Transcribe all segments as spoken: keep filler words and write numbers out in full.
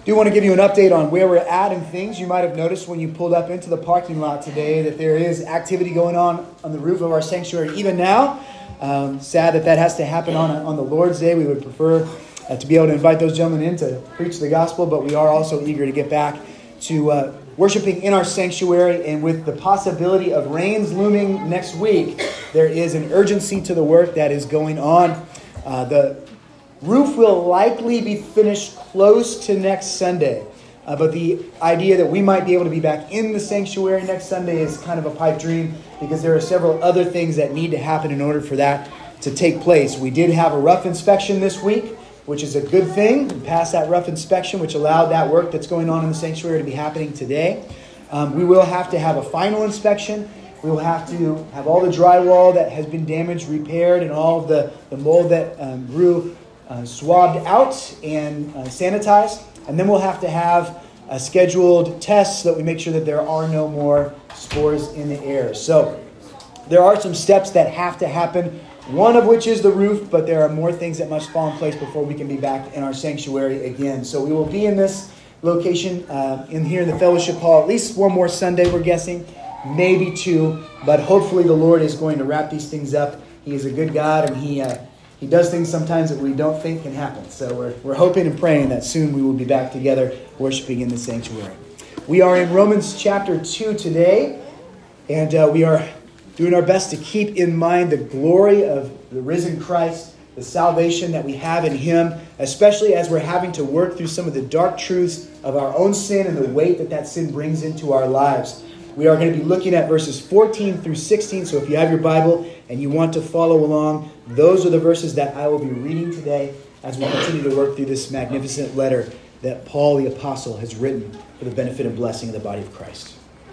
do want to give you an update on where we're at and things. You might have noticed when you pulled up into the parking lot today that there is activity going on on the roof of our sanctuary even now. Um, sad that that has to happen on, on the Lord's Day. We would prefer uh, to be able to invite those gentlemen in to preach the gospel, but we are also eager to get back to uh, worshiping in our sanctuary. And with the possibility of rains looming next week, there is an urgency to the work that is going on. Uh, the roof will likely be finished close to next Sunday. Uh, but the idea that we might be able to be back in the sanctuary next Sunday is kind of a pipe dream, because there are several other things that need to happen in order for that to take place. We did have a rough inspection this week, which is a good thing. We passed that rough inspection, which allowed that work that's going on in the sanctuary to be happening today. Um, we will have to have a final inspection. We will have to have all the drywall that has been damaged repaired, and all of the, the mold that um, grew uh, swabbed out and uh, sanitized. And then we'll have to have a scheduled test so that we make sure that there are no more spores in the air. So there are some steps that have to happen, one of which is the roof, but there are more things that must fall in place before we can be back in our sanctuary again. So we will be in this location uh, in here in the fellowship hall at least one more Sunday, we're guessing, maybe two, but hopefully the Lord is going to wrap these things up. He is a good God, and he uh, he does things sometimes that we don't think can happen. So we're we're hoping and praying that soon we will be back together worshiping in the sanctuary. We are in Romans chapter two today, and uh, we are doing our best to keep in mind the glory of the risen Christ, the salvation that we have in Him, especially as we're having to work through some of the dark truths of our own sin and the weight that that sin brings into our lives. We are going to be looking at verses fourteen through sixteen, so if you have your Bible and you want to follow along, those are the verses that I will be reading today as we continue to work through this magnificent letter that Paul the Apostle has written for the benefit and blessing of the body of Christ.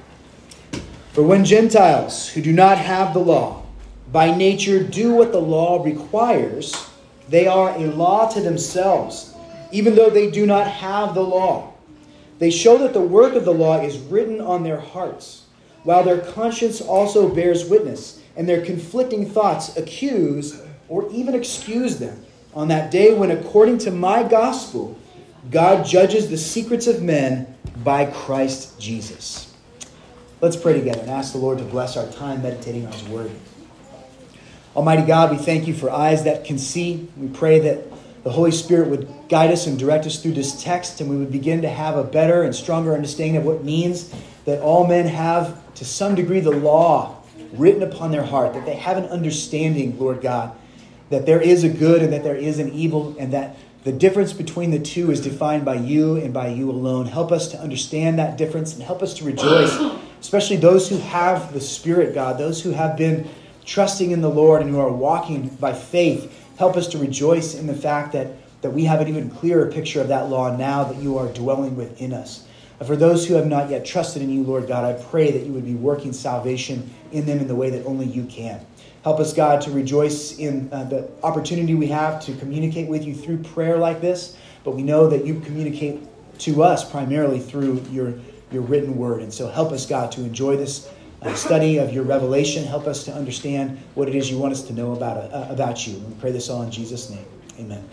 For when Gentiles who do not have the law by nature do what the law requires, they are a law to themselves, even though they do not have the law. They show that the work of the law is written on their hearts, while their conscience also bears witness, and their conflicting thoughts accuse or even excuse them on that day when, according to my gospel, God judges the secrets of men by Christ Jesus. Let's pray together and ask the Lord to bless our time meditating on His Word. Almighty God, we thank You for eyes that can see. We pray that the Holy Spirit would guide us and direct us through this text, and we would begin to have a better and stronger understanding of what it means that all men have, to some degree, the law written upon their heart, that they have an understanding, Lord God, that there is a good and that there is an evil, and that the difference between the two is defined by You and by You alone. Help us to understand that difference and help us to rejoice, especially those who have the Spirit, God, those who have been trusting in the Lord and who are walking by faith. Help us to rejoice in the fact that, that we have an even clearer picture of that law now that You are dwelling within us. And for those who have not yet trusted in You, Lord God, I pray that You would be working salvation in them in the way that only You can. Help us, God, to rejoice in uh, the opportunity we have to communicate with You through prayer like this. But we know that You communicate to us primarily through Your, your written word. And so help us, God, to enjoy this uh, study of Your revelation. Help us to understand what it is You want us to know about, uh, about You. We pray this all in Jesus' name. Amen.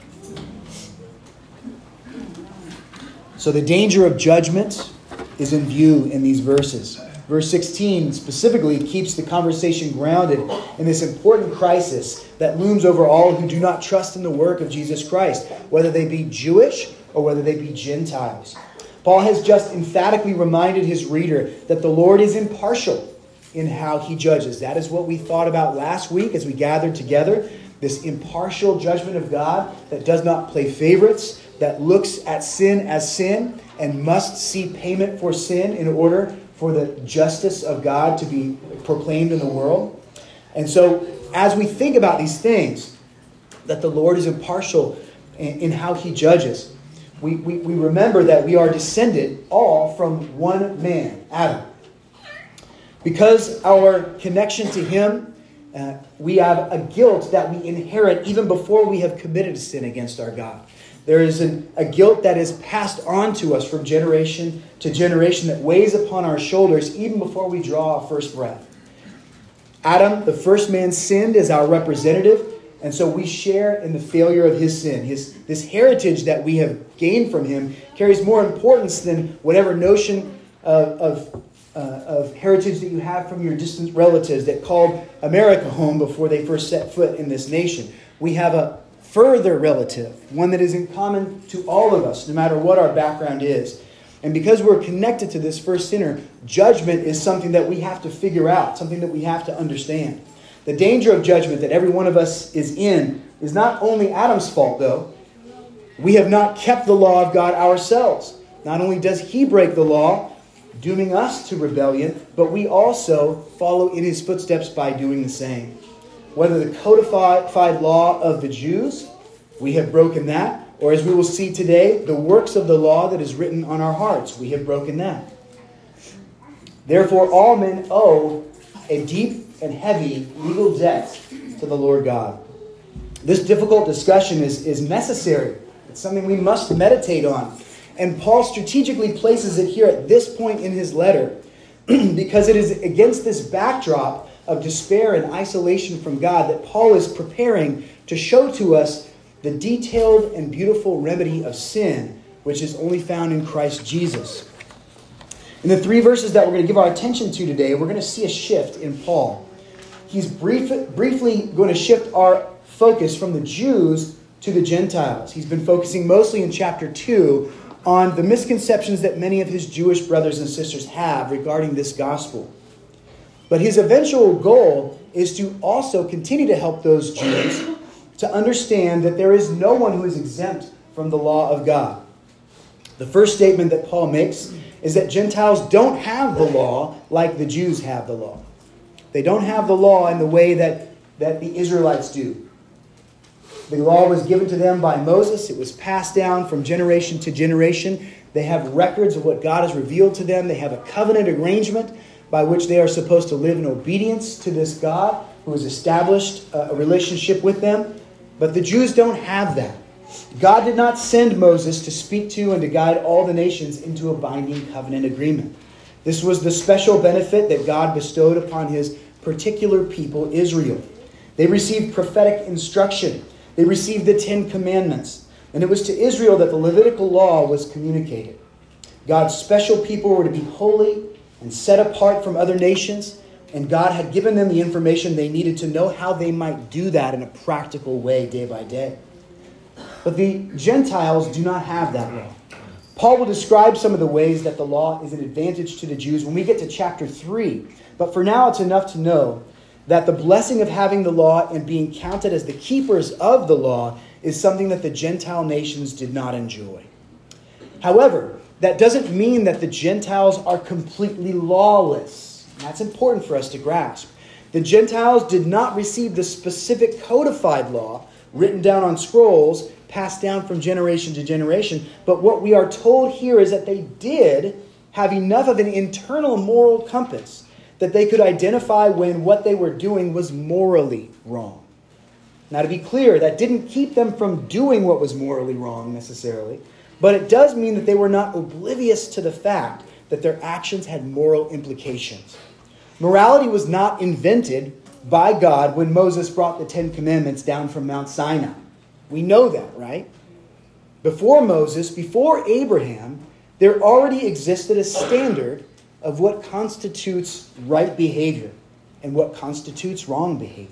So the danger of judgment is in view in these verses. Verse sixteen specifically keeps the conversation grounded in this important crisis that looms over all who do not trust in the work of Jesus Christ, whether they be Jewish or whether they be Gentiles. Paul has just emphatically reminded his reader that the Lord is impartial in how He judges. That is what we thought about last week as we gathered together. This impartial judgment of God that does not play favorites, that looks at sin as sin and must see payment for sin in order for the justice of God to be proclaimed in the world. And so as we think about these things, that the Lord is impartial in, in how He judges, we, we, we remember that we are descended all from one man, Adam. Because our connection to Him, uh, we have a guilt that we inherit even before we have committed a sin against our God. There is an, a guilt that is passed on to us from generation to generation that weighs upon our shoulders even before we draw our first breath. Adam, the first man, sinned as our representative, And so we share in the failure of his sin. His, this heritage that we have gained from him carries more importance than whatever notion of, of, uh, of heritage that you have from your distant relatives that called America home before they first set foot in this nation. We have a further relative, one that is in common to all of us, no matter what our background is. And because we're connected to this first sinner, judgment is something that we have to figure out, something that we have to understand. The danger of judgment that every one of us is in is not only Adam's fault, though. We have not kept the law of God ourselves. Not only does he break the law, dooming us to rebellion, but we also follow in his footsteps by doing the same. Whether the codified law of the Jews, we have broken that, or as we will see today, the works of the law that is written on our hearts, we have broken that. Therefore, all men owe a deep and heavy legal debt to the Lord God. This difficult discussion is, is necessary. It's something we must meditate on. And Paul strategically places it here at this point in his letter because it is against this backdrop of despair and isolation from God that Paul is preparing to show to us the detailed and beautiful remedy of sin, which is only found in Christ Jesus. In the three verses that we're going to give our attention to today, we're going to see a shift in Paul. He's brief, briefly going to shift our focus from the Jews to the Gentiles. He's been focusing mostly in chapter two on the misconceptions that many of his Jewish brothers and sisters have regarding this gospel. But his eventual goal is to also continue to help those Jews to understand that there is no one who is exempt from the law of God. The first statement that Paul makes is that Gentiles don't have the law like the Jews have the law. They don't have the law in the way that, that the Israelites do. The law was given to them by Moses. It was passed down from generation to generation. They have records of what God has revealed to them. They have a covenant arrangement by which they are supposed to live in obedience to this God who has established a relationship with them. But the Jews don't have that. God did not send Moses to speak to and to guide all the nations into a binding covenant agreement. This was the special benefit that God bestowed upon his particular people, Israel. They received prophetic instruction. They received the Ten Commandments. And it was to Israel that the Levitical law was communicated. God's special people were to be holy and set apart from other nations. And God had given them the information they needed to know how they might do that in a practical way day by day. But the Gentiles do not have that law. Paul will describe some of the ways that the law is an advantage to the Jews when we get to chapter three. But for now, it's enough to know that the blessing of having the law and being counted as the keepers of the law is something that the Gentile nations did not enjoy. However, that doesn't mean that the Gentiles are completely lawless. And that's important for us to grasp. The Gentiles did not receive the specific codified law written down on scrolls, passed down from generation to generation. But what we are told here is that they did have enough of an internal moral compass that they could identify when what they were doing was morally wrong. Now, to be clear, that didn't keep them from doing what was morally wrong necessarily, but it does mean that they were not oblivious to the fact that their actions had moral implications. Morality was not invented by God when Moses brought the Ten Commandments down from Mount Sinai. We know that, right? Before Moses, before Abraham, there already existed a standard of what constitutes right behavior and what constitutes wrong behavior.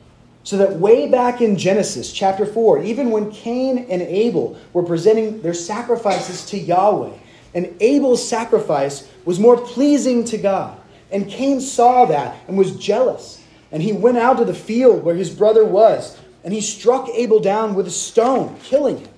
So that way back in Genesis chapter four, even when Cain and Abel were presenting their sacrifices to Yahweh, and Abel's sacrifice was more pleasing to God. And Cain saw that and was jealous. And he went out to the field where his brother was, and he struck Abel down with a stone, killing him.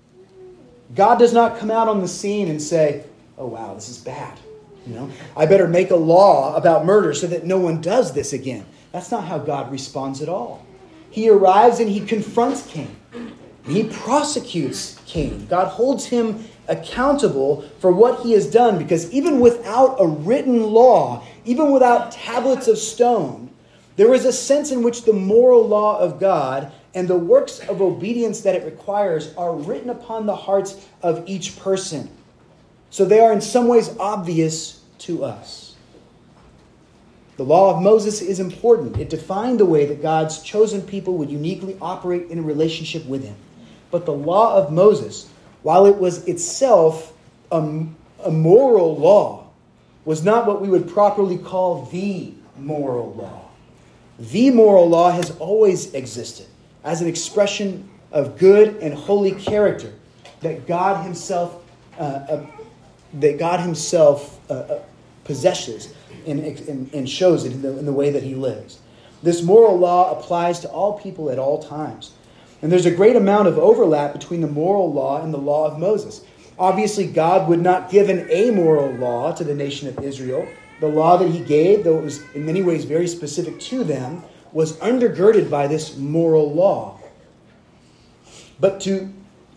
God does not come out on the scene and say, oh wow, this is bad. You know, I better make a law about murder so that no one does this again. That's not how God responds at all. He arrives and he confronts Cain. He prosecutes Cain. God holds him accountable for what he has done, because even without a written law, even without tablets of stone, there is a sense in which the moral law of God and the works of obedience that it requires are written upon the hearts of each person. So they are in some ways obvious to us. The law of Moses is important. It defined the way that God's chosen people would uniquely operate in a relationship with him. But the law of Moses, while it was itself a, a moral law, was not what we would properly call the moral law. The moral law has always existed as an expression of good and holy character that God himself uh, uh, that God himself uh, uh, possesses and, and, and shows it in the, in the way that he lives. This moral law applies to all people at all times. And there's a great amount of overlap between the moral law and the law of Moses. Obviously, God would not give an amoral law to the nation of Israel. The law that he gave, though it was in many ways very specific to them, was undergirded by this moral law. But to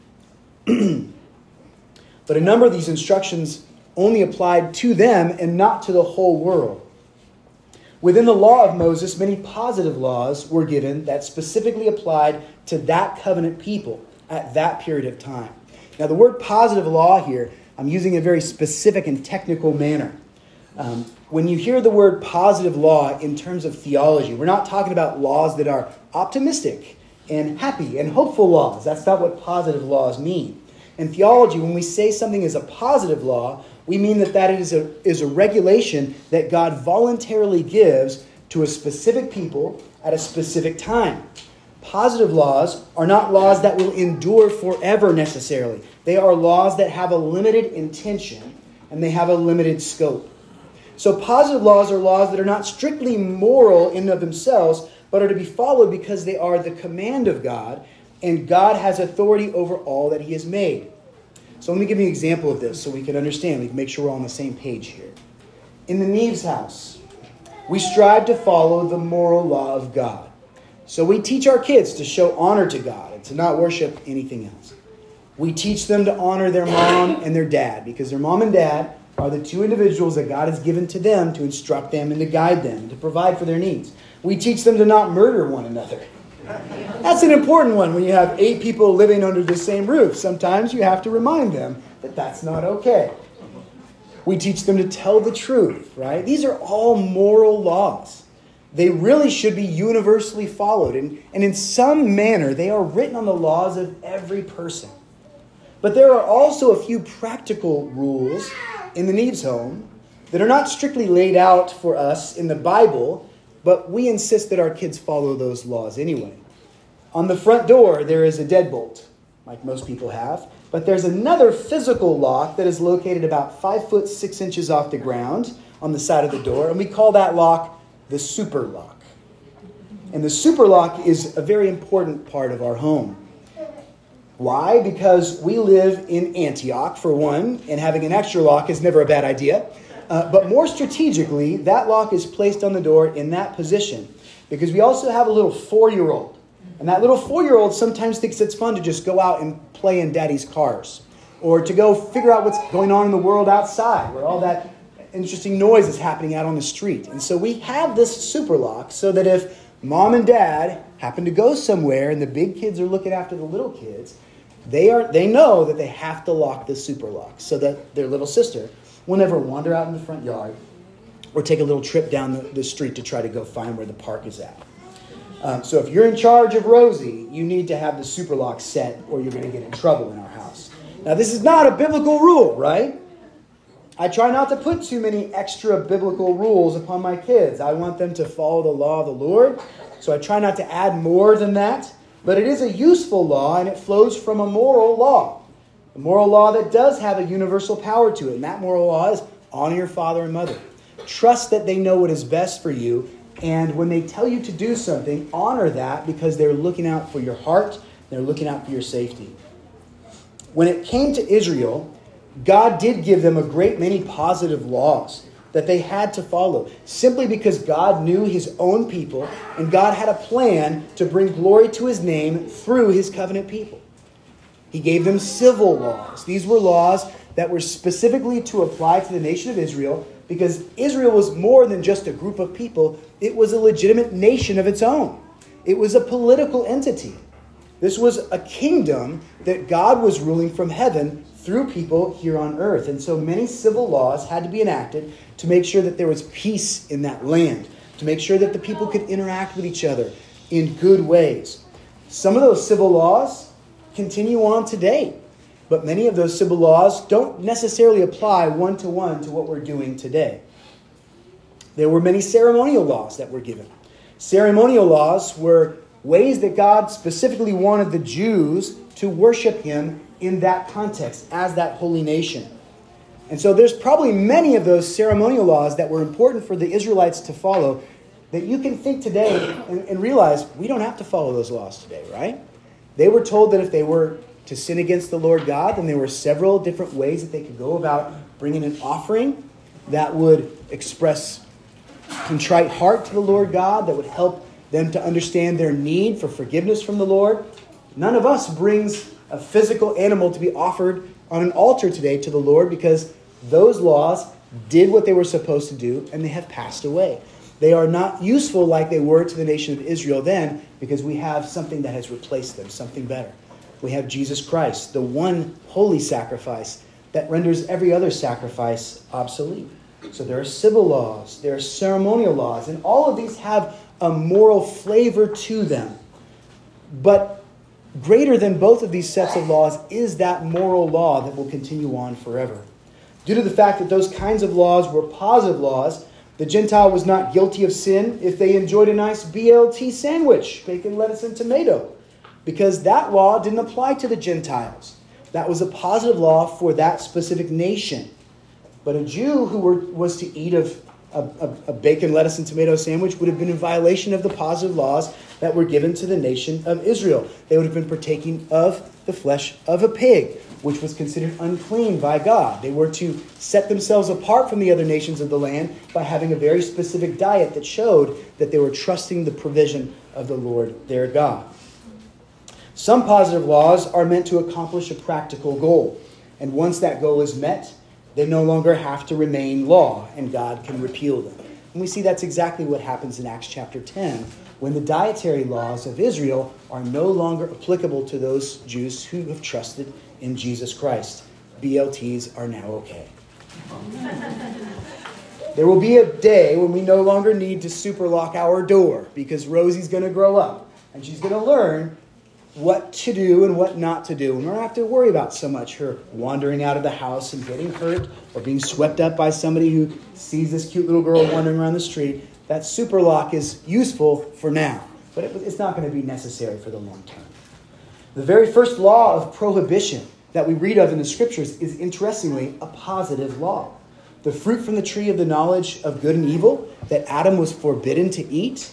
but a number of these instructions only applied to them and not to the whole world. Within the law of Moses, many positive laws were given that specifically applied to that covenant people at that period of time. Now, the word positive law here, I'm using a very specific and technical manner. Um, when you hear the word positive law in terms of theology, we're not talking about laws that are optimistic and happy and hopeful laws. That's not what positive laws mean. In theology, when we say something is a positive law, we mean that that is a, is a regulation that God voluntarily gives to a specific people at a specific time. Positive laws are not laws that will endure forever necessarily. They are laws that have a limited intention and they have a limited scope. So positive laws are laws that are not strictly moral in and of themselves, but are to be followed because they are the command of God, and God has authority over all that he has made. So let me give you an example of this so we can understand. We can make sure we're on the same page here. In the Neves house, we strive to follow the moral law of God. So we teach our kids to show honor to God and to not worship anything else. We teach them to honor their mom and their dad because their mom and dad are the two individuals that God has given to them to instruct them and to guide them, to provide for their needs. We teach them to not murder one another. That's an important one when you have eight people living under the same roof. Sometimes you have to remind them that that's not okay. We teach them to tell the truth, right? These are all moral laws. They really should be universally followed. And, and in some manner, they are written on the laws of every person. But there are also a few practical rules in the Neves home that are not strictly laid out for us in the Bible, but we insist that our kids follow those laws anyway. On the front door, there is a deadbolt, like most people have, but there's another physical lock that is located about five foot six inches off the ground on the side of the door, and we call that lock the super lock. And the super lock is a very important part of our home. Why? Because we live in Antioch, for one, and having an extra lock is never a bad idea. Uh, but more strategically, that lock is placed on the door in that position because we also have a little four-year-old. And that little four-year-old sometimes thinks it's fun to just go out and play in daddy's cars or to go figure out what's going on in the world outside where all that interesting noise is happening out on the street. And so we have this super lock so that if mom and dad happen to go somewhere and the big kids are looking after the little kids, they are they know that they have to lock the super lock so that their little sister will never wander out in the front yard or take a little trip down the, the street to try to go find where the park is at. Um, so if you're in charge of Rosie, you need to have the super lock set or you're going to get in trouble in our house. Now, this is not a biblical rule, right? I try not to put too many extra biblical rules upon my kids. I want them to follow the law of the Lord, so I try not to add more than that. But it is a useful law, and it flows from a moral law. A moral law that does have a universal power to it. And that moral law is honor your father and mother. Trust that they know what is best for you. And when they tell you to do something, honor that because they're looking out for your heart. They're looking out for your safety. When it came to Israel, God did give them a great many positive laws that they had to follow, simply because God knew his own people and God had a plan to bring glory to his name through his covenant people. He gave them civil laws. These were laws that were specifically to apply to the nation of Israel because Israel was more than just a group of people. It was a legitimate nation of its own. It was a political entity. This was a kingdom that God was ruling from heaven through people here on earth. And so many civil laws had to be enacted to make sure that there was peace in that land, to make sure that the people could interact with each other in good ways. Some of those civil laws continue on today, but many of those civil laws don't necessarily apply one-to-one to what we're doing today. There were many ceremonial laws that were given. Ceremonial laws were ways that God specifically wanted the Jews to worship him in that context as that holy nation. And so there's probably many of those ceremonial laws that were important for the Israelites to follow that you can think today and, and realize we don't have to follow those laws today, right? They were told that if they were to sin against the Lord God, then there were several different ways that they could go about bringing an offering that would express contrite heart to the Lord God, that would help them to understand their need for forgiveness from the Lord. None of us brings a physical animal to be offered on an altar today to the Lord because those laws did what they were supposed to do and they have passed away. They are not useful like they were to the nation of Israel then because we have something that has replaced them, something better. We have Jesus Christ, the one holy sacrifice that renders every other sacrifice obsolete. So there are civil laws, there are ceremonial laws, and all of these have a moral flavor to them. But greater than both of these sets of laws is that moral law that will continue on forever. Due to the fact that those kinds of laws were positive laws, the Gentile was not guilty of sin if they enjoyed a nice B L T sandwich, bacon, lettuce, and tomato, because that law didn't apply to the Gentiles. That was a positive law for that specific nation. But a Jew who were, was to eat of a, a, a bacon, lettuce, and tomato sandwich would have been in violation of the positive laws that were given to the nation of Israel. They would have been partaking of the flesh of a pig, which was considered unclean by God. They were to set themselves apart from the other nations of the land by having a very specific diet that showed that they were trusting the provision of the Lord their God. Some positive laws are meant to accomplish a practical goal. And once that goal is met, they no longer have to remain law, and God can repeal them. And we see that's exactly what happens in Acts chapter ten, when the dietary laws of Israel are no longer applicable to those Jews who have trusted in Jesus Christ. B L Ts are now okay. There will be a day when we no longer need to super lock our door because Rosie's going to grow up and she's going to learn what to do and what not to do. And we don't have to worry about so much her wandering out of the house and getting hurt or being swept up by somebody who sees this cute little girl wandering around the street. That super lock is useful for now, but it, it's not going to be necessary for the long term. The very first law of prohibition that we read of in the scriptures is, interestingly, a positive law. The fruit from the tree of the knowledge of good and evil that Adam was forbidden to eat,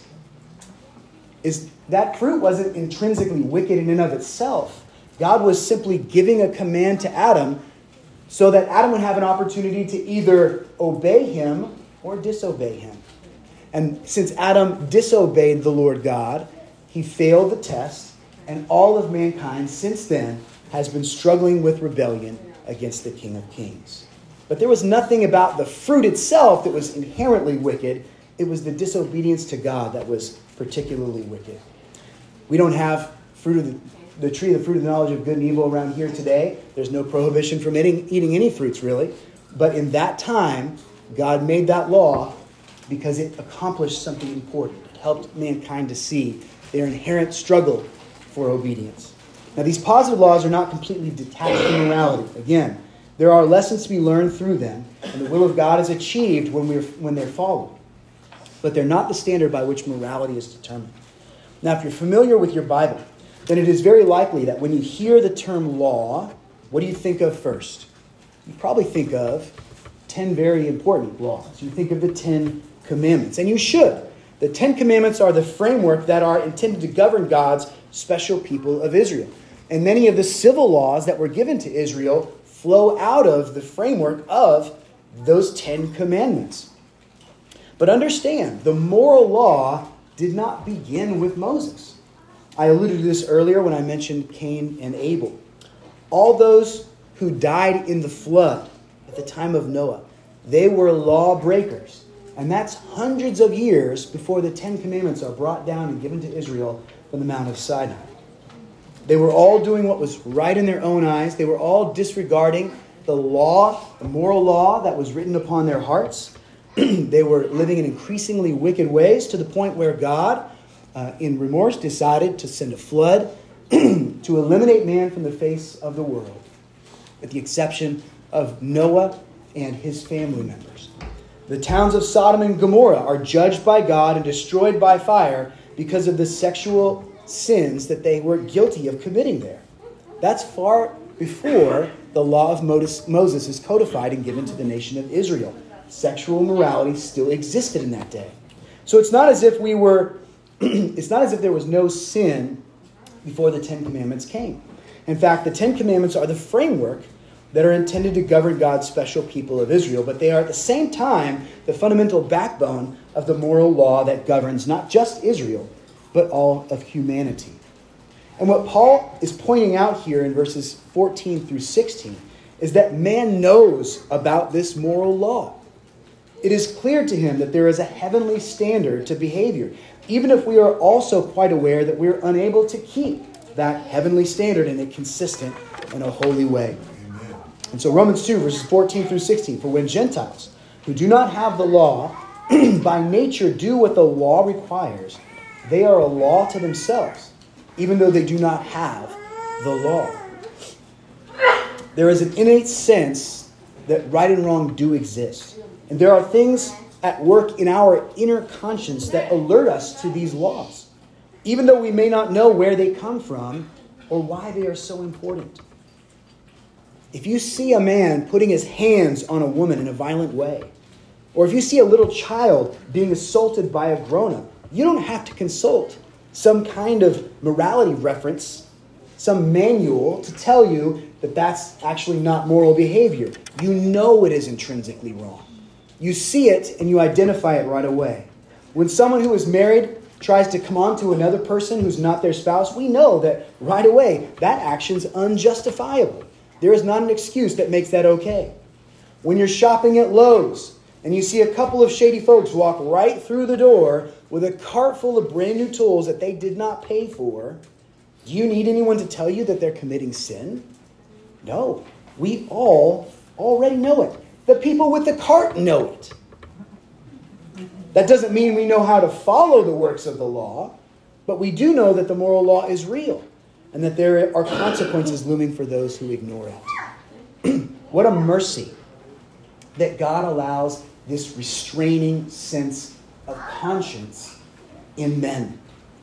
is that fruit wasn't intrinsically wicked in and of itself. God was simply giving a command to Adam so that Adam would have an opportunity to either obey him or disobey him. And since Adam disobeyed the Lord God, he failed the test, and all of mankind since then has been struggling with rebellion against the King of Kings. But there was nothing about the fruit itself that was inherently wicked. It was the disobedience to God that was particularly wicked. We don't have fruit of the, the tree of the fruit of the knowledge of good and evil around here today. There's no prohibition from eating, eating any fruits, really. But in that time, God made that law because it accomplished something important. It helped mankind to see their inherent struggle for obedience. Now, these positive laws are not completely detached from morality. Again, there are lessons to be learned through them, and the will of God is achieved when we're when they're followed. But they're not the standard by which morality is determined. Now, if you're familiar with your Bible, then it is very likely that when you hear the term law, what do you think of first? You probably think of ten very important laws. You think of the Ten Commandments, and you should. The Ten Commandments are the framework that are intended to govern God's special people of Israel. And many of the civil laws that were given to Israel flow out of the framework of those Ten Commandments. But understand, the moral law did not begin with Moses. I alluded to this earlier when I mentioned Cain and Abel. All those who died in the flood at the time of Noah, they were lawbreakers. And that's hundreds of years before the Ten Commandments are brought down and given to Israel from the Mount of Sinai. They were all doing what was right in their own eyes. They were all disregarding the law, the moral law that was written upon their hearts. They were living in increasingly wicked ways to the point where God, uh, in remorse, decided to send a flood to eliminate man from the face of the world, with the exception of Noah and his family members. The towns of Sodom and Gomorrah are judged by God and destroyed by fire because of the sexual sins that they were guilty of committing there. That's far before the law of Moses is codified and given to the nation of Israel. Sexual morality still existed in that day. So it's not as if we were, it's not as if there was no sin before the Ten Commandments came. In fact, the Ten Commandments are the framework that are intended to govern God's special people of Israel, but they are at the same time the fundamental backbone of the moral law that governs not just Israel, but all of humanity. And what Paul is pointing out here in verses fourteen through sixteen is that man knows about this moral law. It is clear to him that there is a heavenly standard to behavior, even if we are also quite aware that we are unable to keep that heavenly standard in a consistent and a holy way. Amen. And so Romans two, verses fourteen through sixteen, for when Gentiles who do not have the law by nature do what the law requires, they are a law to themselves, even though they do not have the law. There is an innate sense that right and wrong do exist. And there are things at work in our inner conscience that alert us to these laws, even though we may not know where they come from or why they are so important. If you see a man putting his hands on a woman in a violent way, or if you see a little child being assaulted by a grown-up, you don't have to consult some kind of morality reference, some manual to tell you that that's actually not moral behavior. You know it is intrinsically wrong. You see it and you identify it right away. When someone who is married tries to come on to another person who's not their spouse, we know that right away that action's unjustifiable. There is not an excuse that makes that okay. When you're shopping at Lowe's and you see a couple of shady folks walk right through the door with a cart full of brand new tools that they did not pay for, do you need anyone to tell you that they're committing sin? No. We all already know it. The people with the cart know it. That doesn't mean we know how to follow the works of the law, but we do know that the moral law is real and that there are consequences looming for those who ignore it. What a mercy that God allows this restraining sense of conscience in men.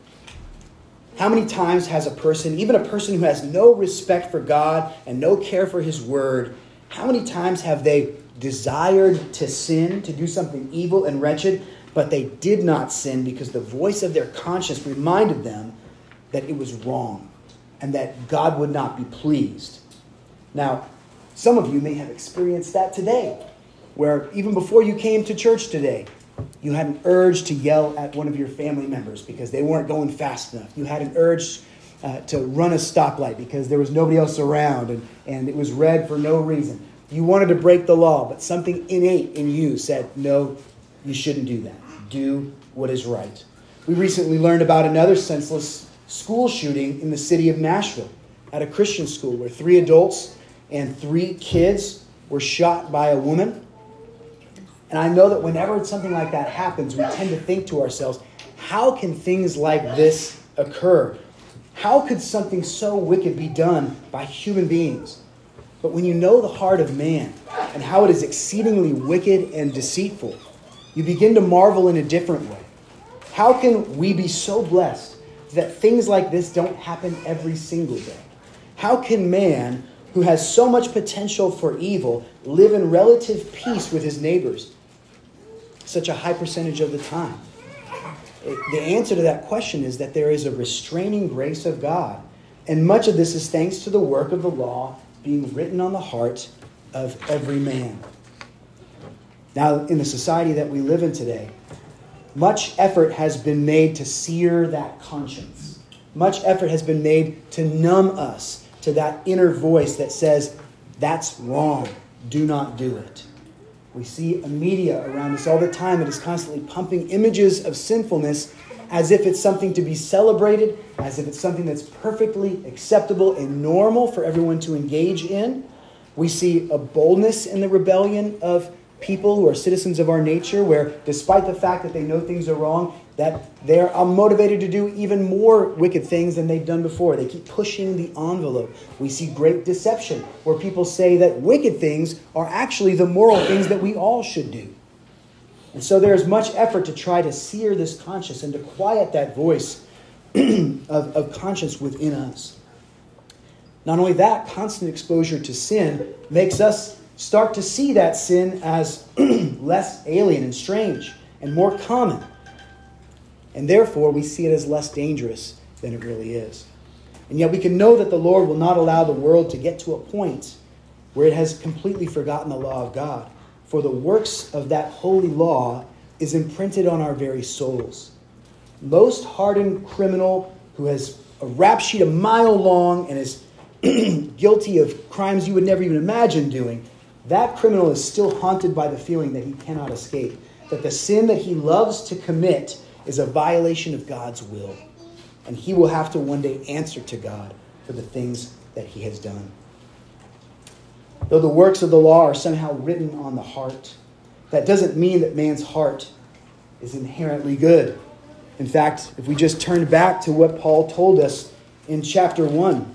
How many times has a person, even a person who has no respect for God and no care for His word, how many times have they desired to sin, to do something evil and wretched, but they did not sin because the voice of their conscience reminded them that it was wrong and that God would not be pleased? Now, some of you may have experienced that today, where even before you came to church today, you had an urge to yell at one of your family members because they weren't going fast enough. You had an urge uh, to run a stoplight because there was nobody else around and, and it was red for no reason. You wanted to break the law, but something innate in you said, no, you shouldn't do that. Do what is right. We recently learned about another senseless school shooting in the city of Nashville at a Christian school where three adults and three kids were shot by a woman. And I know that whenever something like that happens, we tend to think to ourselves, how can things like this occur? How could something so wicked be done by human beings? But when you know the heart of man and how it is exceedingly wicked and deceitful, you begin to marvel in a different way. How can we be so blessed that things like this don't happen every single day? How can man, who has so much potential for evil, live in relative peace with his neighbors such a high percentage of the time? The answer to that question is that there is a restraining grace of God. And much of this is thanks to the work of the law being written on the heart of every man. Now, in the society that we live in today, much effort has been made to sear that conscience. Much effort has been made to numb us to that inner voice that says, that's wrong, do not do it. We see a media around us all the time that is constantly pumping images of sinfulness as if it's something to be celebrated, as if it's something that's perfectly acceptable and normal for everyone to engage in. We see a boldness in the rebellion of people who are citizens of our nature, where despite the fact that they know things are wrong, that they are motivated to do even more wicked things than they've done before. They keep pushing the envelope. We see great deception, where people say that wicked things are actually the moral things that we all should do. And so there is much effort to try to sear this conscience and to quiet that voice of, of conscience within us. Not only that, constant exposure to sin makes us start to see that sin as less alien and strange and more common. And therefore, we see it as less dangerous than it really is. And yet we can know that the Lord will not allow the world to get to a point where it has completely forgotten the law of God. For the works of that holy law is imprinted on our very souls. Most hardened criminal who has a rap sheet a mile long and is guilty of crimes you would never even imagine doing, that criminal is still haunted by the feeling that he cannot escape, that the sin that he loves to commit is a violation of God's will. And he will have to one day answer to God for the things that he has done. Though the works of the law are somehow written on the heart, that doesn't mean that man's heart is inherently good. In fact, if we just turn back to what Paul told us in chapter one,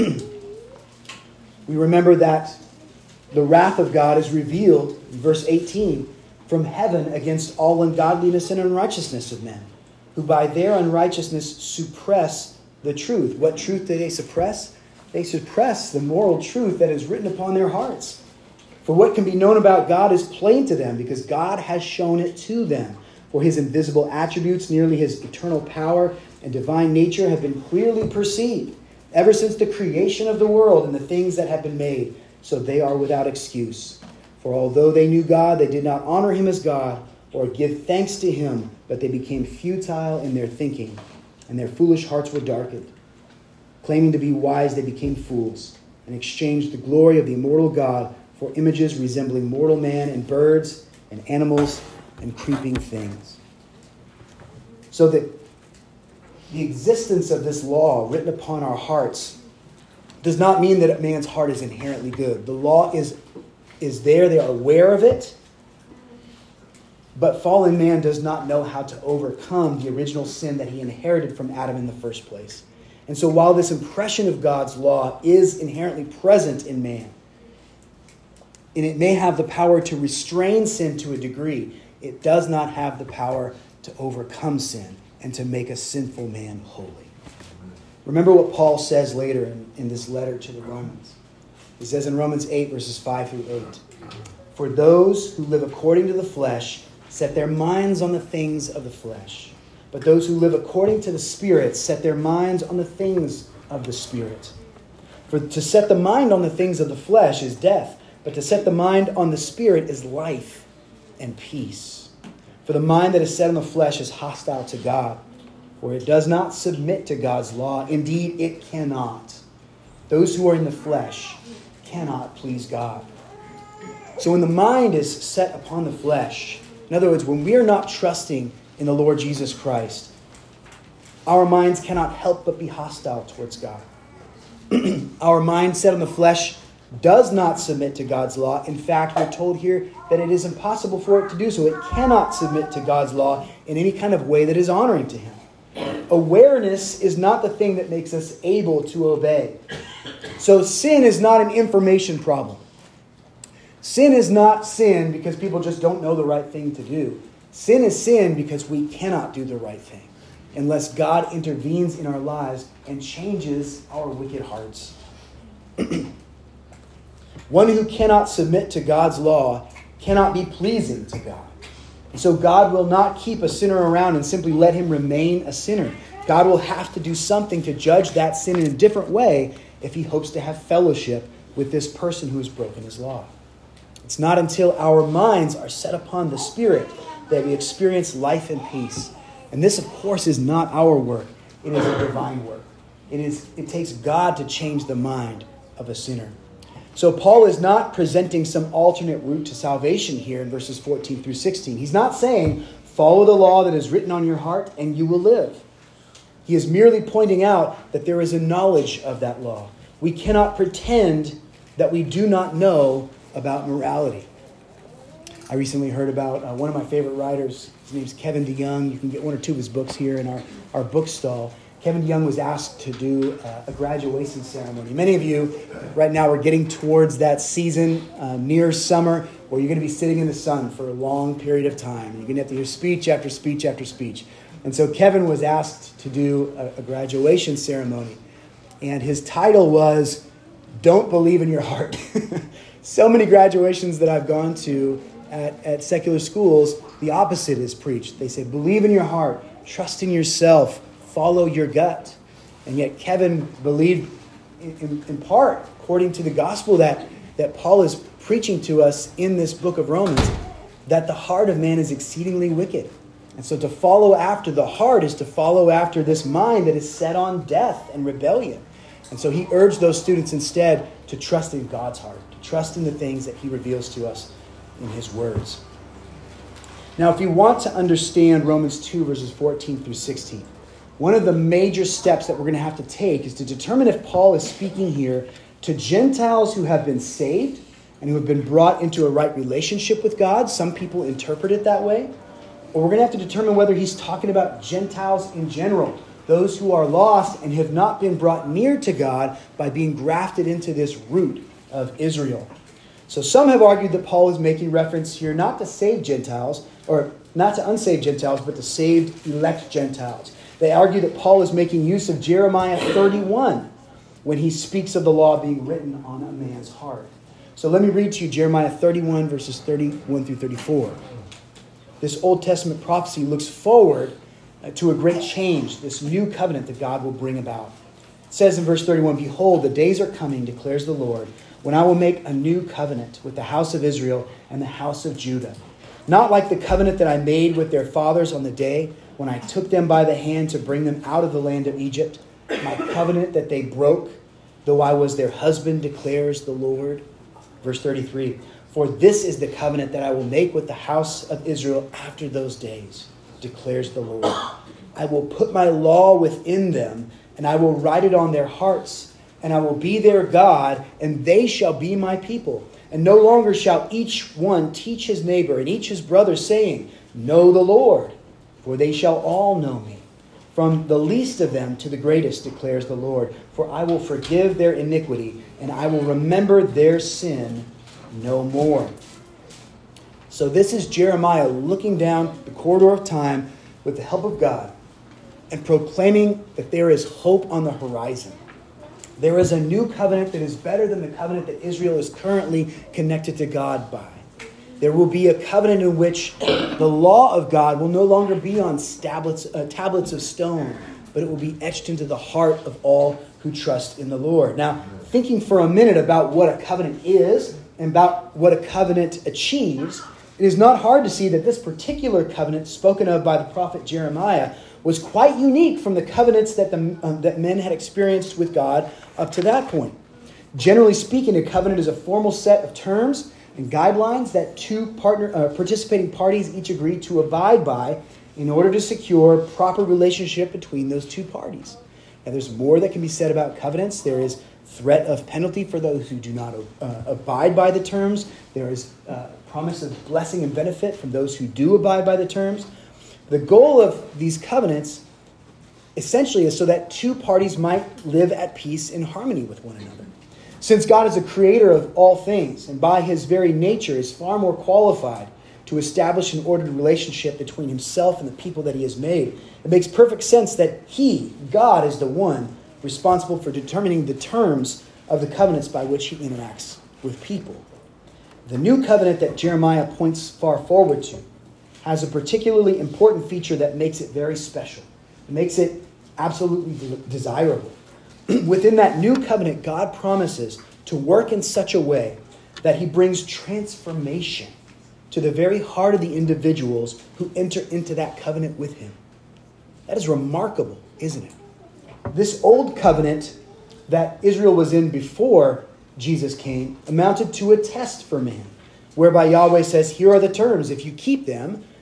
we remember that the wrath of God is revealed, in verse eighteen, from heaven against all ungodliness and unrighteousness of men, who by their unrighteousness suppress the truth. What truth do they suppress? They suppress the moral truth that is written upon their hearts. For what can be known about God is plain to them, because God has shown it to them. For his invisible attributes, nearly his eternal power and divine nature, have been clearly perceived ever since the creation of the world and the things that have been made. So they are without excuse. For although they knew God, they did not honor him as God or give thanks to him, but they became futile in their thinking, and their foolish hearts were darkened. Claiming to be wise, they became fools and exchanged the glory of the immortal God for images resembling mortal man and birds and animals and creeping things. So that the existence of this law written upon our hearts does not mean that a man's heart is inherently good. The law is, is there. They are aware of it. But fallen man does not know how to overcome the original sin that he inherited from Adam in the first place. And so while this impression of God's law is inherently present in man, and it may have the power to restrain sin to a degree, it does not have the power to overcome sin and to make a sinful man holy. Remember what Paul says later in, in this letter to the Romans. He says in Romans eight, verses five through eight, "For those who live according to the flesh set their minds on the things of the flesh. But those who live according to the Spirit set their minds on the things of the Spirit. For to set the mind on the things of the flesh is death, but to set the mind on the Spirit is life and peace. For the mind that is set on the flesh is hostile to God, for it does not submit to God's law. Indeed, it cannot. Those who are in the flesh cannot please God." So when the mind is set upon the flesh, in other words, when we are not trusting in the Lord Jesus Christ, our minds cannot help but be hostile towards God. Our mind set on the flesh does not submit to God's law. In fact, we're told here that it is impossible for it to do so. It cannot submit to God's law in any kind of way that is honoring to him. Awareness is not the thing that makes us able to obey. So sin is not an information problem. Sin is not sin because people just don't know the right thing to do. Sin is sin because we cannot do the right thing unless God intervenes in our lives and changes our wicked hearts. One who cannot submit to God's law cannot be pleasing to God. And so God will not keep a sinner around and simply let him remain a sinner. God will have to do something to judge that sin in a different way if he hopes to have fellowship with this person who has broken his law. It's not until our minds are set upon the Spirit that we experience life and peace. And this, of course, is not our work. It is a divine work. It is. It takes God to change the mind of a sinner. So Paul is not presenting some alternate route to salvation here in verses fourteen through sixteen. He's not saying Follow the law that is written on your heart, and you will live. He is merely pointing out that there is a knowledge of that law. We cannot pretend that we do not know about morality. I recently heard about uh, one of my favorite writers. His name's Kevin DeYoung. You can get one or two of his books here in our, our bookstall. Kevin DeYoung was asked to do uh, a graduation ceremony. Many of you right now are getting towards that season uh, near summer where you're going to be sitting in the sun for a long period of time. You're going to have to hear speech after speech after speech. And so Kevin was asked to do a, a graduation ceremony. And his title was, Don't Believe in Your Heart. So many graduations that I've gone to at, at secular schools, the opposite is preached. They say, believe in your heart, trust in yourself, follow your gut. And yet Kevin believed in, in, in part, according to the gospel that, that Paul is preaching to us in this book of Romans, that the heart of man is exceedingly wicked. And so to follow after the heart is to follow after this mind that is set on death and rebellion. And so he urged those students instead to trust in God's heart, to trust in the things that he reveals to us in his words. Now, if you want to understand Romans two, verses fourteen through sixteen, one of the major steps that we're going to have to take is to determine if Paul is speaking here to Gentiles who have been saved and who have been brought into a right relationship with God. Some people interpret it that way. Or we're going to have to determine whether he's talking about Gentiles in general, those who are lost and have not been brought near to God by being grafted into this root of Israel. So some have argued that Paul is making reference here not to saved Gentiles, or not to unsaved Gentiles, but to saved elect Gentiles. They argue that Paul is making use of Jeremiah thirty-one when he speaks of the law being written on a man's heart. So let me read to you Jeremiah thirty-one, verses thirty-one through thirty-four. This Old Testament prophecy looks forward to a great change, this new covenant that God will bring about. It says in verse thirty-one, Behold, the days are coming, declares the Lord, when I will make a new covenant with the house of Israel and the house of Judah. Not like the covenant that I made with their fathers on the day when I took them by the hand to bring them out of the land of Egypt, my covenant that they broke, though I was their husband, declares the Lord. Verse thirty-three, For this is the covenant that I will make with the house of Israel after those days, declares the Lord. I will put my law within them, and I will write it on their hearts, and I will be their God, and they shall be my people. And no longer shall each one teach his neighbor and each his brother, saying, Know the Lord, for they shall all know me, from the least of them to the greatest, declares the Lord. For I will forgive their iniquity, and I will remember their sin no more. So this is Jeremiah looking down the corridor of time with the help of God and proclaiming that there is hope on the horizon. There is a new covenant that is better than the covenant that Israel is currently connected to God by. There will be a covenant in which the law of God will no longer be on tablets, uh, tablets of stone, but it will be etched into the heart of all who trust in the Lord. Now, thinking for a minute about what a covenant is and about what a covenant achieves, it is not hard to see that this particular covenant spoken of by the prophet Jeremiah was quite unique from the covenants that, the, um, that men had experienced with God up to that point. Generally speaking, a covenant is a formal set of terms and guidelines that two partner, uh, participating parties each agree to abide by in order to secure proper relationship between those two parties. Now, there's more that can be said about covenants. There is threat of penalty for those who do not uh, abide by the terms. There is uh, promise of blessing and benefit from those who do abide by the terms. The goal of these covenants essentially is so that two parties might live at peace in harmony with one another. Since God is a creator of all things, and by his very nature is far more qualified to establish an ordered relationship between himself and the people that he has made, it makes perfect sense that he, God, is the one responsible for determining the terms of the covenants by which he interacts with people. The new covenant that Jeremiah points far forward to has a particularly important feature that makes it very special. It makes it absolutely de- desirable. Within that new covenant, God promises to work in such a way that he brings transformation to the very heart of the individuals who enter into that covenant with him. That is remarkable, isn't it? This old covenant that Israel was in before Jesus came amounted to a test for man, whereby Yahweh says, here are the terms. If you keep them,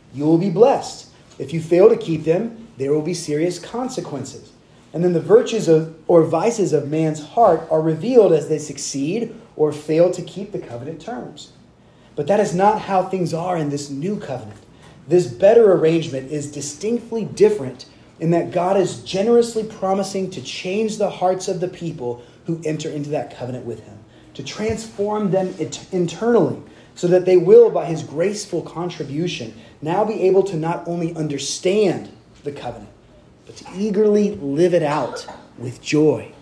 you will be blessed. If you fail to keep them, there will be serious consequences. And then the virtues of or vices of man's heart are revealed as they succeed or fail to keep the covenant terms. But that is not how things are in this new covenant. This better arrangement is distinctly different in that God is generously promising to change the hearts of the people who enter into that covenant with him, to transform them internally so that they will, by his graceful contribution, now be able to not only understand the covenant, but to eagerly live it out with joy.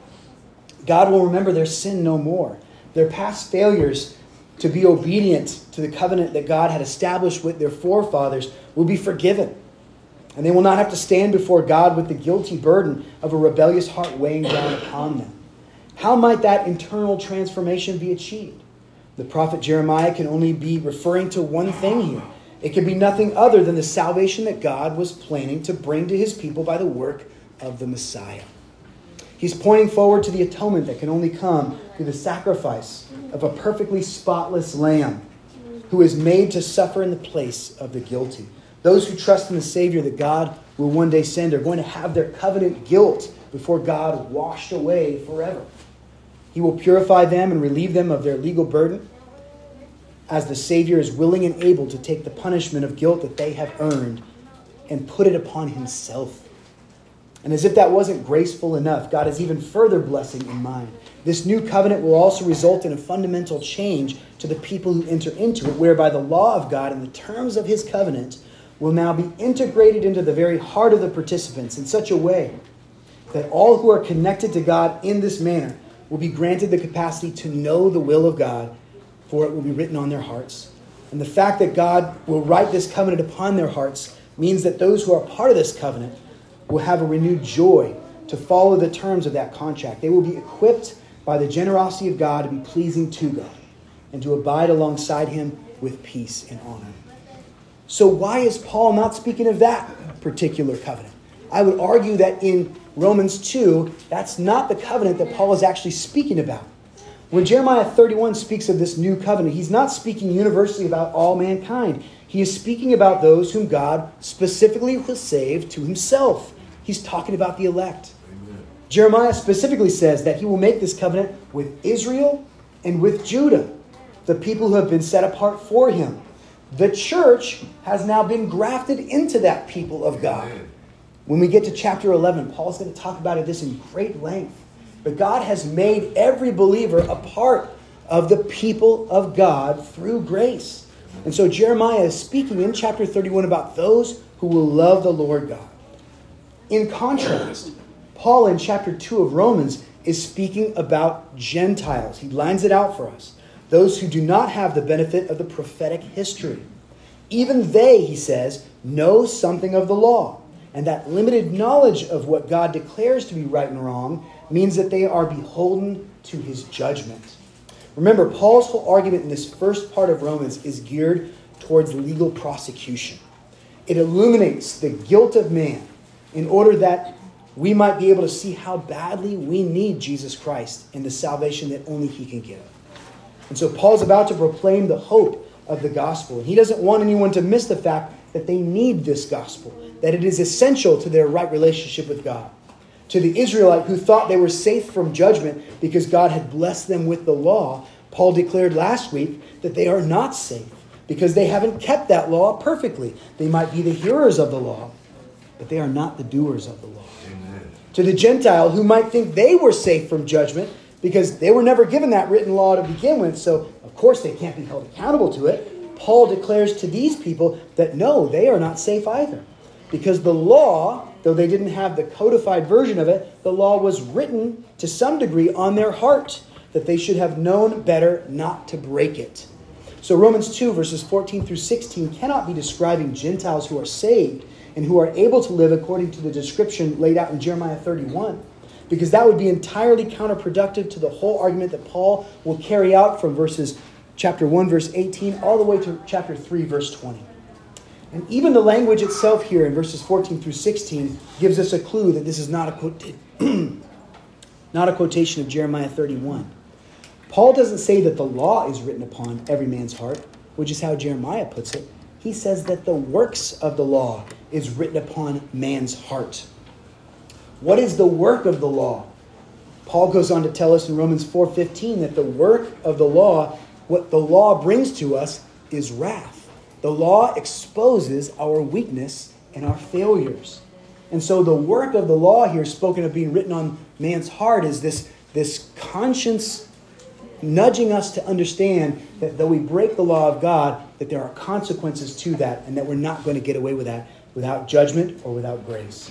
God will remember their sin no more. Their past failures to be obedient to the covenant that God had established with their forefathers will be forgiven. And they will not have to stand before God with the guilty burden of a rebellious heart weighing down upon them. How might that internal transformation be achieved? The prophet Jeremiah can only be referring to one thing here. It can be nothing other than the salvation that God was planning to bring to his people by the work of the Messiah. He's pointing forward to the atonement that can only come through the sacrifice of a perfectly spotless lamb who is made to suffer in the place of the guilty. Those who trust in the Savior that God will one day send are going to have their covenant guilt before God washed away forever. He will purify them and relieve them of their legal burden as the Savior is willing and able to take the punishment of guilt that they have earned and put it upon himself. And as if that wasn't graceful enough, God has even further blessing in mind. This new covenant will also result in a fundamental change to the people who enter into it, whereby the law of God and the terms of his covenant will now be integrated into the very heart of the participants in such a way that all who are connected to God in this manner will be granted the capacity to know the will of God, for it will be written on their hearts. And the fact that God will write this covenant upon their hearts means that those who are part of this covenant will have a renewed joy to follow the terms of that contract. They will be equipped by the generosity of God to be pleasing to God and to abide alongside him with peace and honor. So why is Paul not speaking of that particular covenant? I would argue that in Romans two, that's not the covenant that Paul is actually speaking about. When Jeremiah thirty-one speaks of this new covenant, he's not speaking universally about all mankind. He is speaking about those whom God specifically will save to himself. He's talking about the elect. Amen. Jeremiah specifically says that he will make this covenant with Israel and with Judah, the people who have been set apart for him. The church has now been grafted into that people of God. Amen. When we get to chapter eleven, Paul's going to talk about this in great length. But God has made every believer a part of the people of God through grace. And so Jeremiah is speaking in chapter thirty-one about those who will love the Lord God. In contrast, Paul in chapter two of Romans is speaking about Gentiles. He lines it out for us. Those who do not have the benefit of the prophetic history. Even they, he says, know something of the law. And that limited knowledge of what God declares to be right and wrong means that they are beholden to his judgment. Remember, Paul's whole argument in this first part of Romans is geared towards legal prosecution. It illuminates the guilt of man in order that we might be able to see how badly we need Jesus Christ and the salvation that only he can give. And so Paul's about to proclaim the hope of the gospel. And he doesn't want anyone to miss the fact that they need this gospel, that it is essential to their right relationship with God. To the Israelite who thought they were safe from judgment because God had blessed them with the law, Paul declared last week that they are not safe because they haven't kept that law perfectly. They might be the hearers of the law, but they are not the doers of the law. Amen. To the Gentile who might think they were safe from judgment because they were never given that written law to begin with, so of course they can't be held accountable to it, Paul declares to these people that no, they are not safe either. Because the law, though they didn't have the codified version of it, the law was written to some degree on their heart, that they should have known better not to break it. So Romans two, verses fourteen through sixteen cannot be describing Gentiles who are saved and who are able to live according to the description laid out in Jeremiah thirty-one, because that would be entirely counterproductive to the whole argument that Paul will carry out from verses chapter one, verse eighteen, all the way to chapter three, verse twenty. And even the language itself here in verses fourteen through sixteen gives us a clue that this is not a, quote- not a quotation of Jeremiah thirty-one. Paul doesn't say that the law is written upon every man's heart, which is how Jeremiah puts it. He he says that the works of the law is written upon man's heart. What is the work of the law? Paul goes on to tell us in Romans four fifteen that the work of the law, what the law brings to us, is wrath. The law exposes our weakness and our failures. And so the work of the law here, spoken of being written on man's heart, is this, this conscience nudging us to understand that though we break the law of God, that there are consequences to that, and that we're not going to get away with that without judgment or without grace.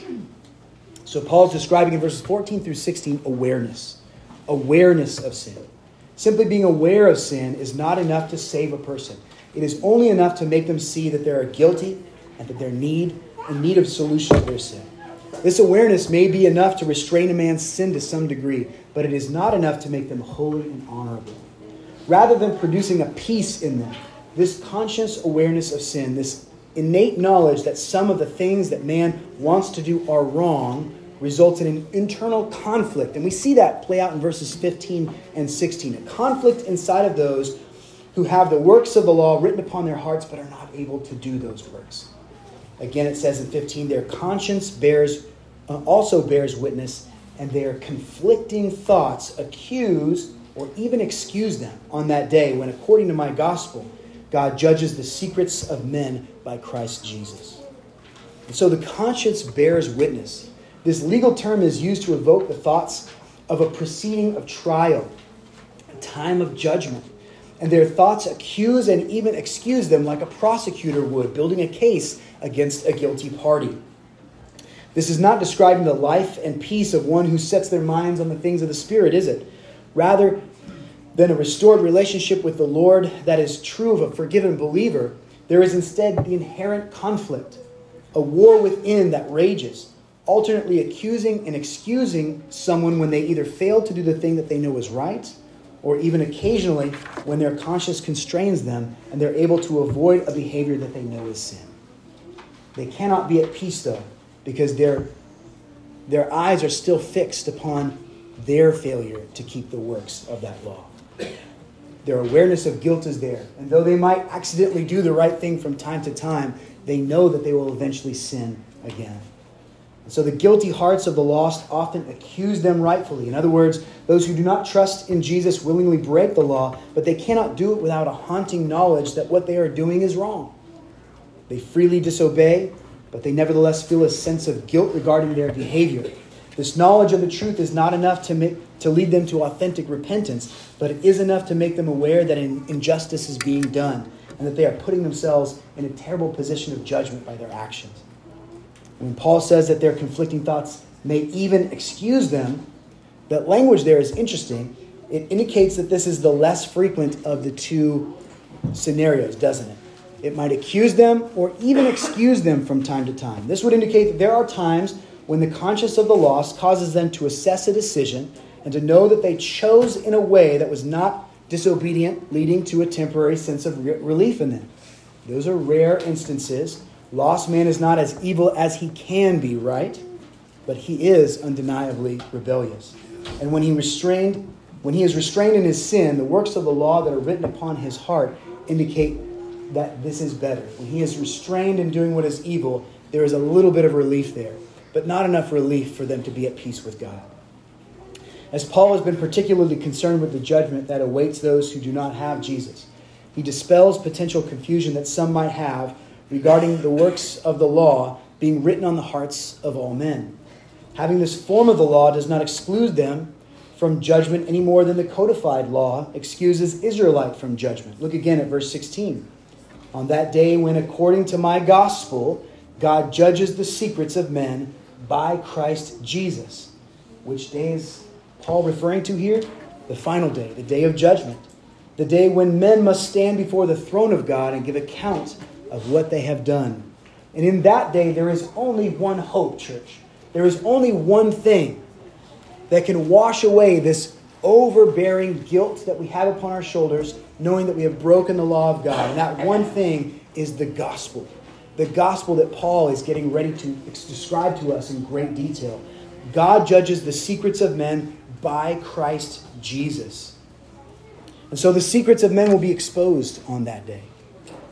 So Paul's describing in verses fourteen through sixteen awareness. Awareness of sin. Simply being aware of sin is not enough to save a person. It is only enough to make them see that they are guilty and that they're need, in need of solution to their sin. This awareness may be enough to restrain a man's sin to some degree, but it is not enough to make them holy and honorable. Rather than producing a peace in them, this conscious awareness of sin, this innate knowledge that some of the things that man wants to do are wrong, results in an internal conflict. And we see that play out in verses fifteen and sixteen. A conflict inside of those who have the works of the law written upon their hearts but are not able to do those works. Again, it says in fifteen, their conscience bears uh, also bears witness, and their conflicting thoughts accuse or even excuse them on that day when, according to my gospel, God judges the secrets of men by Christ Jesus. And so the conscience bears witness. This legal term is used to evoke the thoughts of a proceeding of trial, a time of judgment. And their thoughts accuse and even excuse them like a prosecutor would, building a case against a guilty party. This is not describing the life and peace of one who sets their minds on the things of the Spirit, is it? Rather than a restored relationship with the Lord that is true of a forgiven believer, there is instead the inherent conflict, a war within that rages, alternately accusing and excusing someone when they either fail to do the thing that they know is right, or even occasionally when their conscience constrains them and they're able to avoid a behavior that they know is sin. They cannot be at peace, though, because their, their eyes are still fixed upon their failure to keep the works of that law. Their awareness of guilt is there. And though they might accidentally do the right thing from time to time, they know that they will eventually sin again. And so the guilty hearts of the lost often accuse them rightfully. In other words, those who do not trust in Jesus willingly break the law, but they cannot do it without a haunting knowledge that what they are doing is wrong. They freely disobey, but they nevertheless feel a sense of guilt regarding their behavior. This knowledge of the truth is not enough to make, to lead them to authentic repentance, but it is enough to make them aware that an injustice is being done and that they are putting themselves in a terrible position of judgment by their actions. When Paul says that their conflicting thoughts may even excuse them, that language there is interesting. It indicates that this is the less frequent of the two scenarios, doesn't it? It might accuse them or even excuse them from time to time. This would indicate that there are times when the conscience of the lost causes them to assess a decision and to know that they chose in a way that was not disobedient, leading to a temporary sense of re- relief in them. Those are rare instances. Lost man is not as evil as he can be, right? But he is undeniably rebellious. And when he restrained, when he is restrained in his sin, the works of the law that are written upon his heart indicate that this is better. When he is restrained in doing what is evil, there is a little bit of relief there, but not enough relief for them to be at peace with God. As Paul has been particularly concerned with the judgment that awaits those who do not have Jesus, he dispels potential confusion that some might have regarding the works of the law being written on the hearts of all men. Having this form of the law does not exclude them from judgment any more than the codified law excuses Israelite from judgment. Look again at verse sixteen. On that day when, according to my gospel, God judges the secrets of men by Christ Jesus. Which day is Paul referring to here? The final day, the day of judgment. The day when men must stand before the throne of God and give account of what they have done. And in that day, there is only one hope, church. There is only one thing that can wash away this overbearing guilt that we have upon our shoulders, knowing that we have broken the law of God. And that one thing is the gospel. The gospel that Paul is getting ready to describe to us in great detail. God judges the secrets of men by Christ Jesus. And so the secrets of men will be exposed on that day.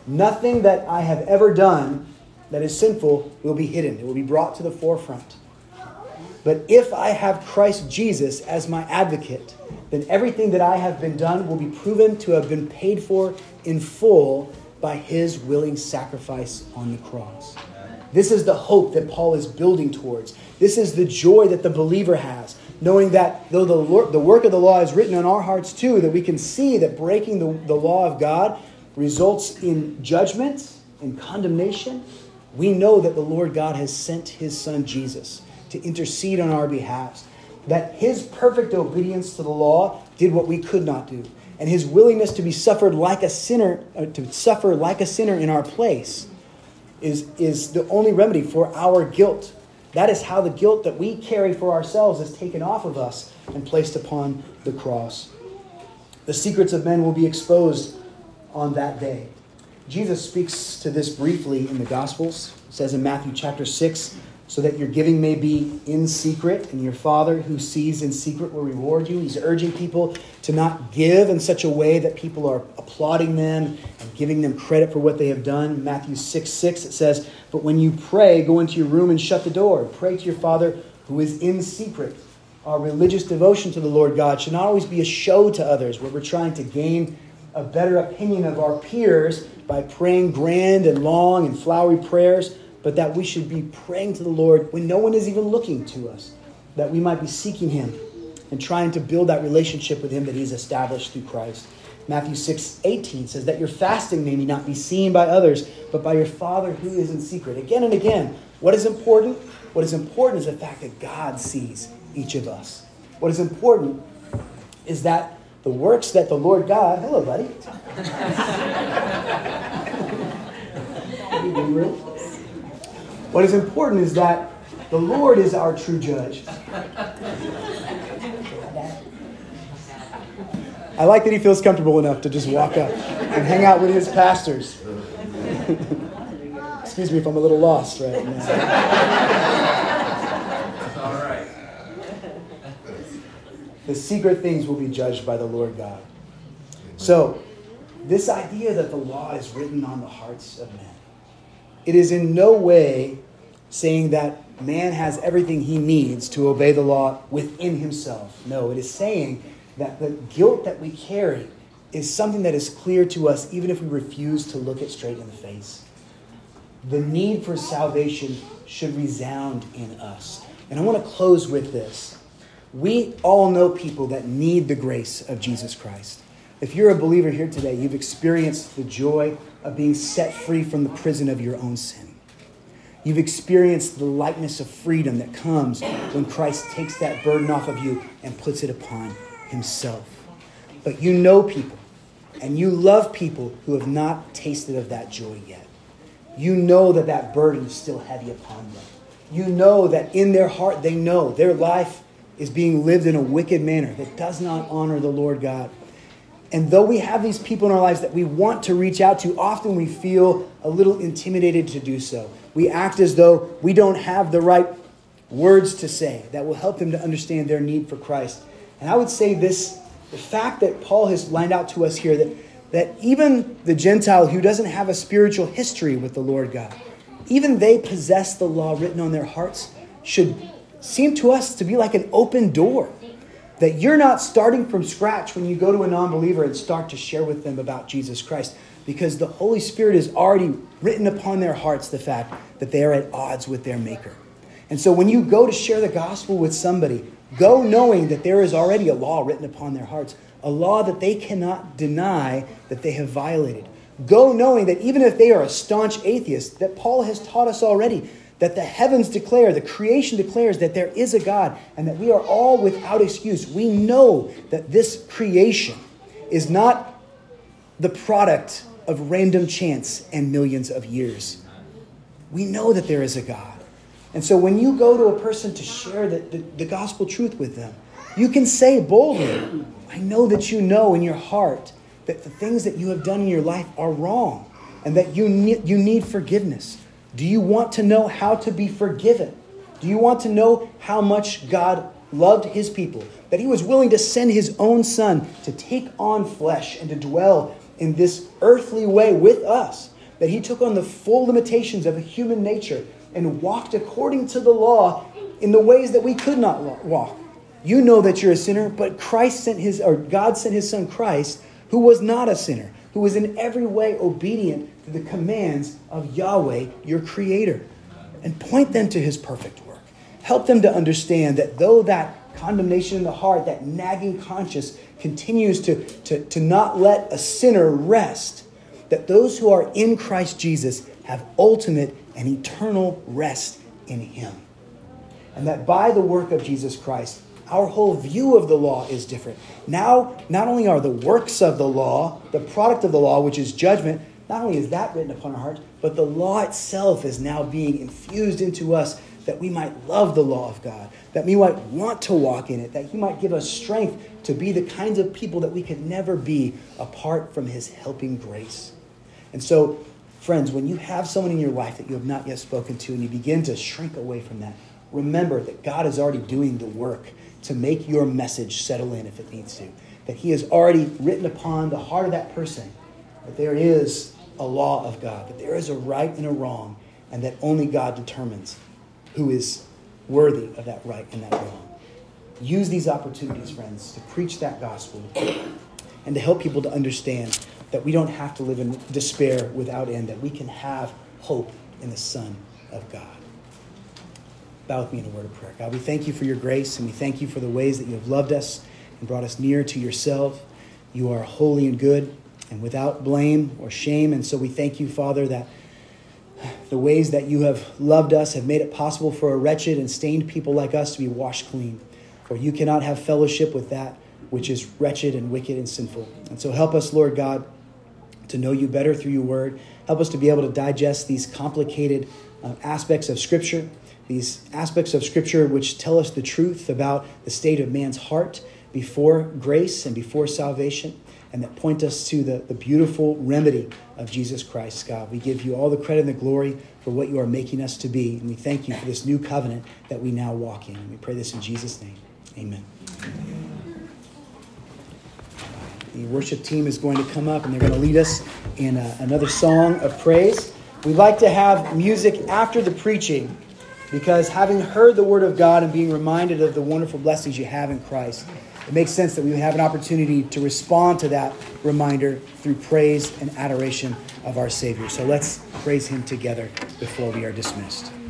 Nothing that I have ever done that is sinful will be hidden. It will be brought to the forefront. But if I have Christ Jesus as my advocate, then everything that I have been done will be proven to have been paid for in full by his willing sacrifice on the cross. This is the hope that Paul is building towards. This is the joy that the believer has, knowing that though the, Lord, the work of the law is written on our hearts too, that we can see that breaking the, the law of God results in judgment and condemnation. We know that the Lord God has sent his son Jesus to intercede on our behalf, that his perfect obedience to the law did what we could not do, and his willingness to be suffered like a sinner, uh, to suffer like a sinner in our place is, is the only remedy for our guilt. That is how the guilt that we carry for ourselves is taken off of us and placed upon the cross. The secrets of men will be exposed on that day. Jesus speaks to this briefly in the Gospels. It says in Matthew chapter six, so that your giving may be in secret, and your Father who sees in secret will reward you. He's urging people to not give in such a way that people are applauding them and giving them credit for what they have done. Matthew six six, it says, but when you pray, go into your room and shut the door. Pray to your Father who is in secret. Our religious devotion to the Lord God should not always be a show to others, where we're trying to gain a better opinion of our peers by praying grand and long and flowery prayers, but that we should be praying to the Lord when no one is even looking to us, that we might be seeking him and trying to build that relationship with him that he's established through Christ. Matthew six eighteen says that your fasting may not be seen by others, but by your Father who is in secret. Again and again, what is important? What is important is the fact that God sees each of us. What is important is that the works that the Lord God... Hello, buddy. What is important is that the Lord is our true judge. I like that he feels comfortable enough to just walk up and hang out with his pastors. Excuse me if I'm a little lost right now. All right. The secret things will be judged by the Lord God. So, this idea that the law is written on the hearts of men, it is in no way saying that man has everything he needs to obey the law within himself. No, it is saying that the guilt that we carry is something that is clear to us even if we refuse to look it straight in the face. The need for salvation should resound in us. And I want to close with this. We all know people that need the grace of Jesus Christ. If you're a believer here today, you've experienced the joy of being set free from the prison of your own sin. You've experienced the lightness of freedom that comes when Christ takes that burden off of you and puts it upon himself. But you know people, and you love people who have not tasted of that joy yet. You know that that burden is still heavy upon them. You know that in their heart they know their life is being lived in a wicked manner that does not honor the Lord God. And though we have these people in our lives that we want to reach out to, often we feel a little intimidated to do so. We act as though we don't have the right words to say that will help them to understand their need for Christ. And I would say this, the fact that Paul has lined out to us here, that, that even the Gentile who doesn't have a spiritual history with the Lord God, even they possess the law written on their hearts, should seem to us to be like an open door. That you're not starting from scratch when you go to a non-believer and start to share with them about Jesus Christ, because the Holy Spirit has already written upon their hearts the fact that they are at odds with their Maker. And so when you go to share the gospel with somebody, go knowing that there is already a law written upon their hearts, a law that they cannot deny that they have violated. Go knowing that even if they are a staunch atheist, that Paul has taught us already, that the heavens declare, the creation declares that there is a God and that we are all without excuse. We know that this creation is not the product of random chance and millions of years. We know that there is a God. And so when you go to a person to share the, the, the gospel truth with them, you can say boldly, I know that you know in your heart that the things that you have done in your life are wrong and that you need, you need forgiveness. Do you want to know how to be forgiven? Do you want to know how much God loved his people? That he was willing to send his own son to take on flesh and to dwell in this earthly way with us. that he took on the full limitations of human nature and walked according to the law in the ways that we could not walk. You know that you're a sinner, but Christ sent his, or God sent his son Christ, who was not a sinner, who was in every way obedient to the commands of Yahweh, your creator. And point them to his perfect work. Help them to understand that though that condemnation in the heart, that nagging conscience continues to, to, to not let a sinner rest, that those who are in Christ Jesus have ultimate and eternal rest in him. And that by the work of Jesus Christ, our whole view of the law is different. Now, not only are the works of the law, the product of the law, which is judgment, not only is that written upon our hearts, but the law itself is now being infused into us that we might love the law of God, that we might want to walk in it, that he might give us strength to be the kinds of people that we could never be apart from his helping grace. And so, friends, when you have someone in your life that you have not yet spoken to and you begin to shrink away from that, remember that God is already doing the work to make your message settle in if it needs to. That he has already written upon the heart of that person that there is a law of God, that there is a right and a wrong, and that only God determines who is worthy of that right and that wrong. Use these opportunities, friends, to preach that gospel and to help people to understand that we don't have to live in despair without end, that we can have hope in the Son of God. Bow with me in a word of prayer. God, we thank you for your grace, and we thank you for the ways that you have loved us and brought us near to yourself. You are holy and good and without blame or shame, and so we thank you, Father, that the ways that you have loved us have made it possible for a wretched and stained people like us to be washed clean. For you cannot have fellowship with that which is wretched and wicked and sinful. And so help us, Lord God, to know you better through your word. Help us to be able to digest these complicated uh, aspects of Scripture, these aspects of Scripture which tell us the truth about the state of man's heart before grace and before salvation, and that point us to the, the beautiful remedy of Jesus Christ, God. We give you all the credit and the glory for what you are making us to be, and we thank you for this new covenant that we now walk in. And we pray this in Jesus' name. Amen. The worship team is going to come up, and they're going to lead us in a, another song of praise. We'd like to have music after the preaching, because having heard the word of God and being reminded of the wonderful blessings you have in Christ, it makes sense that we would have an opportunity to respond to that reminder through praise and adoration of our Savior. So let's praise him together before we are dismissed.